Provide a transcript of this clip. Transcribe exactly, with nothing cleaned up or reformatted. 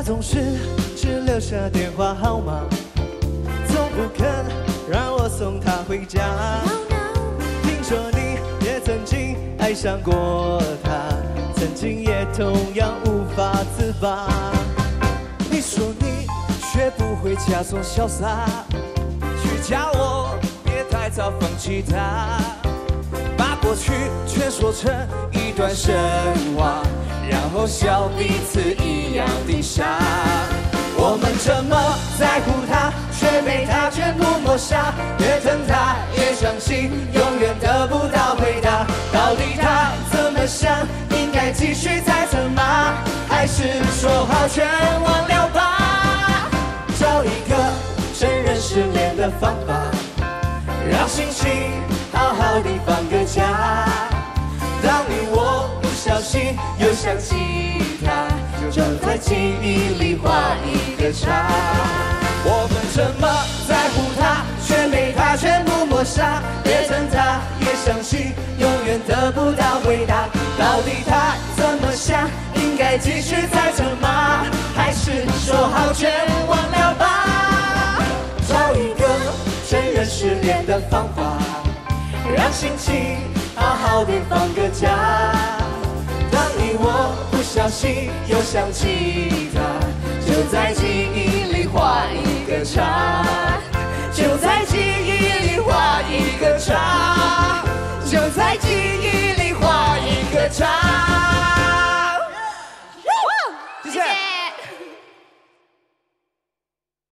总是只留下电话号码，从不肯让我送她回家。听说你也曾经爱上过她，曾经也同样无法自拔。你说你学不会假装潇洒，却叫我别太早放弃她，把过去全说成一段神话，然后笑彼此一样的傻。我们这么在乎他，却被他全部抹杀。越疼他，越伤心，永远得不到回答。到底他怎么想？应该继续猜测吗？还是说好全忘了吧？找一个承认失恋的方法，让心情好好地放个假。当你我不小心又想起他，就在记忆里画一个叉。我们这么在乎他，却被他全部抹杀。越疼他，越伤心，永远得不到回答。到底他怎么想？应该继续猜测吗？还是说好全忘了吧？找一个承认失恋的方法，让心情好好地放个假。当你我不小心又想起他，就在记忆里画一个叉，就在记忆里画一个叉，就在记忆里画一个叉。